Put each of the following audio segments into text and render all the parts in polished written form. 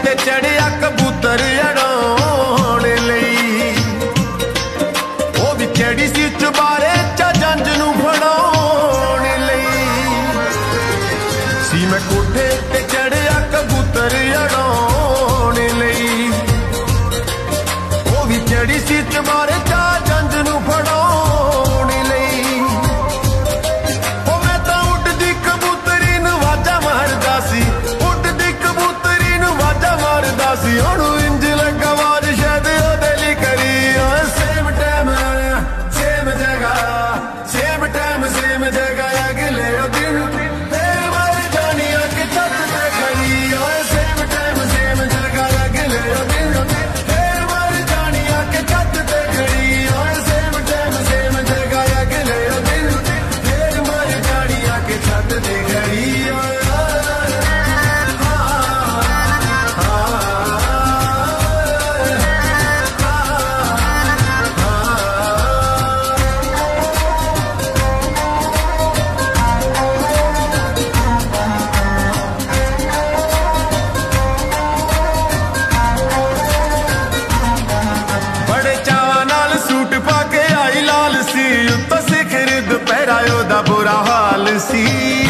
ते चढ़िया कबूतर उड़ाउण लई, ओ भी चढ़ी सी चुबारे च जंज नूं फड़ाउण लई। सी मैं कोठे ते चढ़िया कबूतर उड़ाउण लई, ओ भी चढ़ी सी चुबारे च जंज नूं फड़ाउण लई। ओ मैं तां उड़दी कबूतरी नूं वाजा मारदा सी, उड़दी कबूतरी नूं वाजा मारदा सी। ओनू इंज लगा आवाज शायद ओदे लई करी। सेम टाइम सेम जगह, सेम टाइम सेम जगह, अगले दिन फिर मर जानिया कि छत ते खड़ी। सेम टाइम सेम जगह, अगले दिन फिर मर जानिया कि छत ते खड़ी। सेम टाइम सेम जगह, अगले दिन फिर मर जानिया कि छत ते खड़ी। बड़े चावां नाल सूट पा के आई लाल सी, उत्तों सिखर दुपहरा ओदा बुरा हाल सी।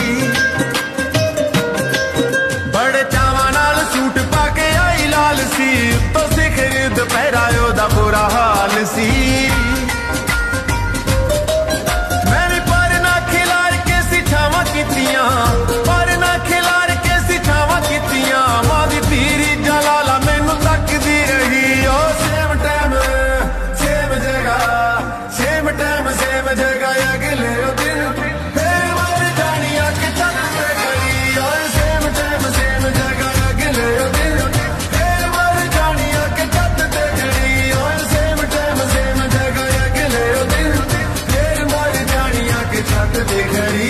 बड़े चावां नाल सूट पा के आई लाल सी, उत्तों सिखर दुपहरा ओदा बुरा हाल सी। मैं भी पर ना खिलार के सिठावां कीतियां, पर ना खिलार के सिठावां कीतियां। मां दी धीरी जलाला मैनू तकदी रही। सेम टाइम सेम जगह, सेम टाइम सेम जगह, अगले दिन फिर मर जानिया कि छत ते खड़ी। सेम टाइम सेम जगह, अगले दिन फिर मर जानिया कि छत ते खड़ी। सेम टाइम सेम जगह, अगले दिन फिर मर जानिया कि छत ते खड़ी।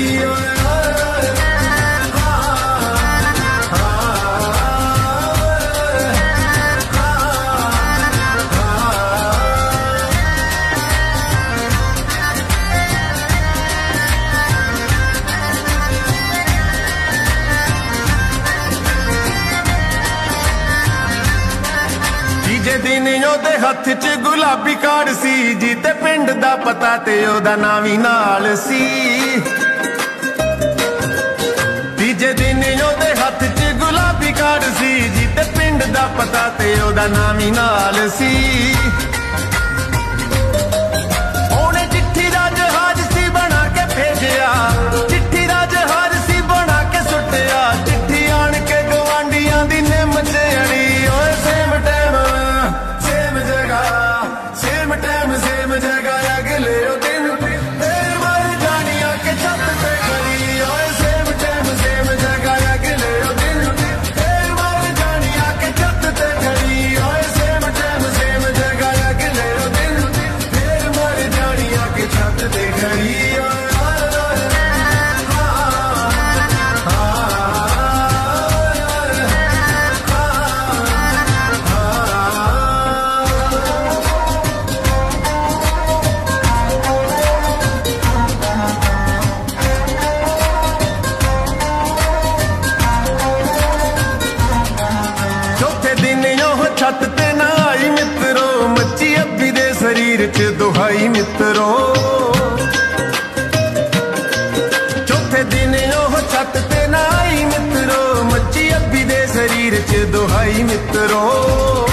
तीजे दिन ओदे हथ च गुलाबी कार्ड सी, जीते पिंड दा पता ते ओदा नाम ही नाल सी। तीजे दिन ओदे हथ च गुलाबी कार्ड सी, जीते पिंड दा पता ते ओदा नाम ही नाल सी। ओने चिट्ठी दा जहाज सी बना के भेजिया, चिट्ठी दा जहाज सी बना के सुटिया। चिट्ठी आन के गवांडियां दी निम च अड़ी। सेम टाइम सेम जगह, सेम टाइम सेम जगह, अगले दिन फिर मर जानिया कि छत ते खड़ी। सेम टाइम सेम जगह, अगले दिन फिर मर जानिया कि छत ते खड़ी। सेम टाइम सेम जगह, अगले दिन फिर मर जानिया कि छत ते खड़ी। चौथे दिन ओह छत ते ना आई मित्रो, मच्ची अब्बी दे शरीर च दुहाई मित्रो। चौथे दिन ओह छत ते ना आई मित्रो, मच्ची अब्बी दे शरीर च दुहाई मित्रो।